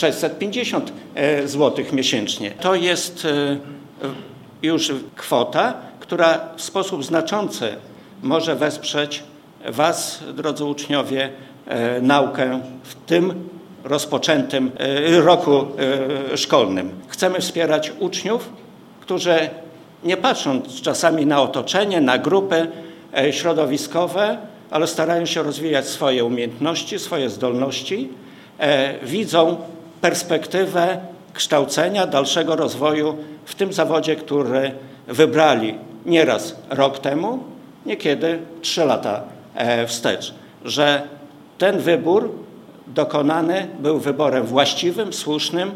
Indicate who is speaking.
Speaker 1: 650 zł miesięcznie. To jest już kwota, która w sposób znaczący może wesprzeć Was, drodzy uczniowie, naukę w tym rozpoczętym roku szkolnym. Chcemy wspierać uczniów, którzy nie patrząc czasami na otoczenie, na grupy środowiskowe, ale starają się rozwijać swoje umiejętności, swoje zdolności, widzą perspektywę kształcenia, dalszego rozwoju w tym zawodzie, który wybrali nieraz rok temu, niekiedy 3 lata wstecz, że ten wybór dokonany był wyborem właściwym, słusznym